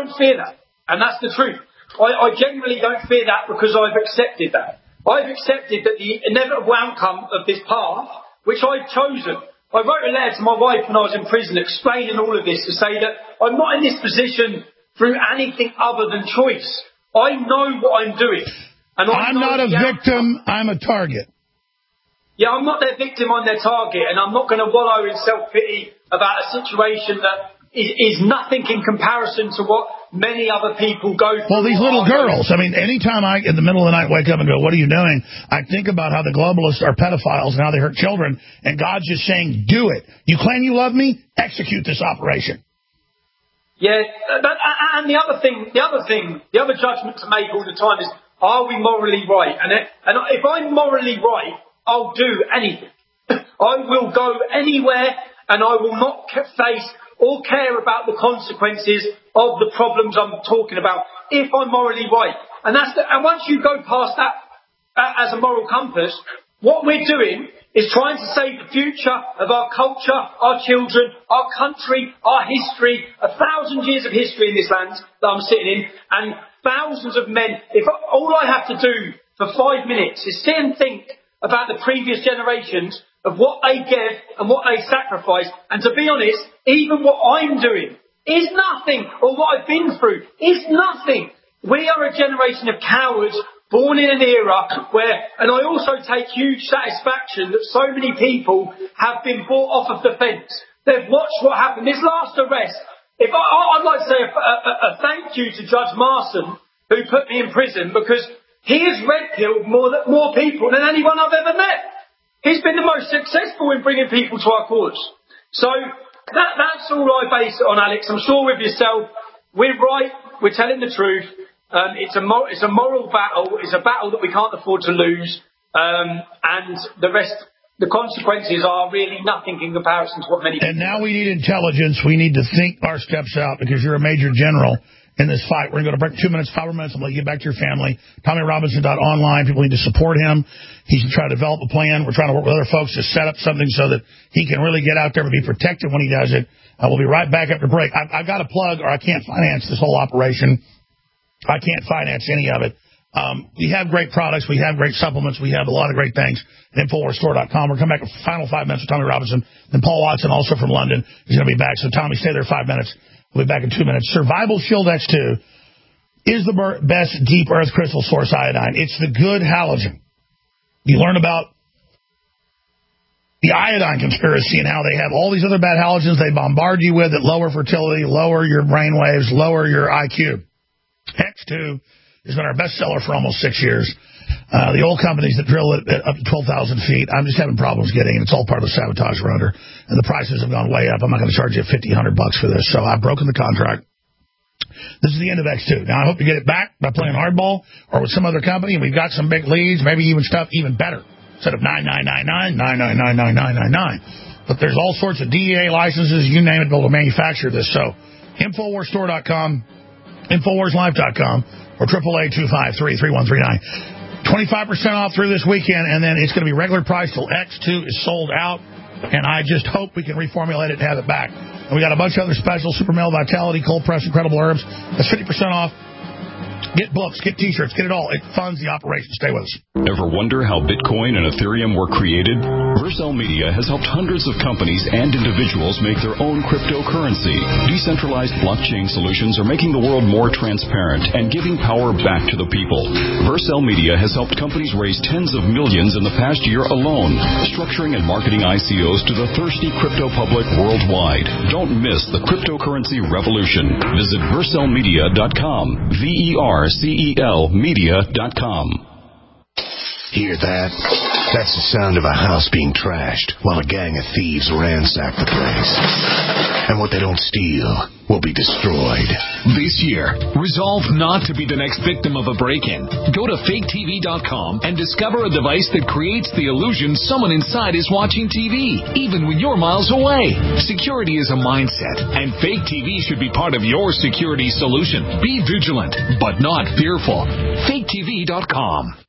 And that's the truth. I genuinely don't fear that because I've accepted that. I've accepted that the inevitable outcome of this path, which I've chosen. I wrote a letter to my wife when I was in prison explaining all of this to say that I'm not in this position through anything other than choice. I know what I'm doing. And I'm not a victim, I'm a target. Yeah, I'm not their victim, I'm their target, and I'm not going to wallow in self-pity about a situation that is nothing in comparison to what many other people go through. Well, these little girls, I mean, anytime I, in the middle of the night, wake up and go, what are you doing? I think about how the globalists are pedophiles and how they hurt children, and God's just saying, do it. You claim you love me? Execute this operation. Yeah, and the other judgment to make all the time is, are we morally right? And if I'm morally right, I'll do anything. I will go anywhere, and I will not face or care about the consequences of the problems I'm talking about if I'm morally right. And once you go past that as a moral compass, what we're doing is trying to save the future of our culture, our children, our country, our history, 1,000 years of history in this land that I'm sitting in, and thousands of men. If all I have to do for 5 minutes is sit and think about the previous generations of what they gave and what they sacrificed, and to be honest, even what I'm doing is nothing, or what I've been through is nothing. We are a generation of cowards born in an era where, and I also take huge satisfaction that so many people have been brought off of the fence. They've watched what happened. This last arrest, I'd like to say a thank you to Judge Marson, who put me in prison, because he has red-pilled more people than anyone I've ever met. He's been the most successful in bringing people to our courts. So that's all I base it on, Alex. I'm sure with yourself, we're right, we're telling the truth. It's a moral battle. It's a battle that we can't afford to lose. And the consequences are really nothing in comparison to what many people. And now we need intelligence. We need to think our steps out, because you're a major general in this fight. We're going to go to break 2 minutes, 5 more minutes. I'm going to let you get back to your family. TommyRobinson.online. People need to support him. He's trying to develop a plan. We're trying to work with other folks to set up something so that he can really get out there and be protected when he does it. We'll be right back after break. I've got to plug, or I can't finance this whole operation. I can't finance any of it. We have great products. We have great supplements. We have a lot of great things at InfoWarsStore.com. We'll come back in the final 5 minutes with Tommy Robinson. Then Paul Watson, also from London, is going to be back. So, Tommy, stay there 5 minutes. We'll be back in 2 minutes. Survival Shield X2 is the best deep earth crystal source iodine. It's the good halogen. You learn about the iodine conspiracy and how they have all these other bad halogens they bombard you with that lower fertility, lower your brain waves, lower your IQ. X2 has been our best seller for almost 6 years. The old companies that drill it up to 12,000 feet, I'm just having problems getting it. It's all part of the sabotage we're under. And the prices have gone way up. I'm not going to charge you $50, $100 for this. So I've broken the contract. This is the end of X2. Now, I hope to get it back by playing hardball or with some other company. And we've got some big leads, maybe even stuff even better. Instead of 9999, 999999. But there's all sorts of DEA licenses, you name it, able to manufacture this. So, InfoWarsStore.com, InfoWarsLife.com, or 888-253-3139. 25% off through this weekend, and then it's going to be regular price till X2 is sold out. And I just hope we can reformulate it and have it back. And we got a bunch of other specials: Super Male Vitality, Cold Press, Incredible Herbs. That's 50% off. Get books, get T-shirts, get it all. It funds the operation. Stay with us. Ever wonder how Bitcoin and Ethereum were created? Vercel Media has helped hundreds of companies and individuals make their own cryptocurrency. Decentralized blockchain solutions are making the world more transparent and giving power back to the people. Vercel Media has helped companies raise tens of millions in the past year alone, structuring and marketing ICOs to the thirsty crypto public worldwide. Don't miss the cryptocurrency revolution. Visit VercelMedia.com. VercelMedia.com. Hear that? That's the sound of a house being trashed while a gang of thieves ransack the place. And what they don't steal will be destroyed. This year, resolve not to be the next victim of a break-in. Go to FakeTV.com and discover a device that creates the illusion someone inside is watching TV, even when you're miles away. Security is a mindset, and Fake TV should be part of your security solution. Be vigilant, but not fearful. FakeTV.com.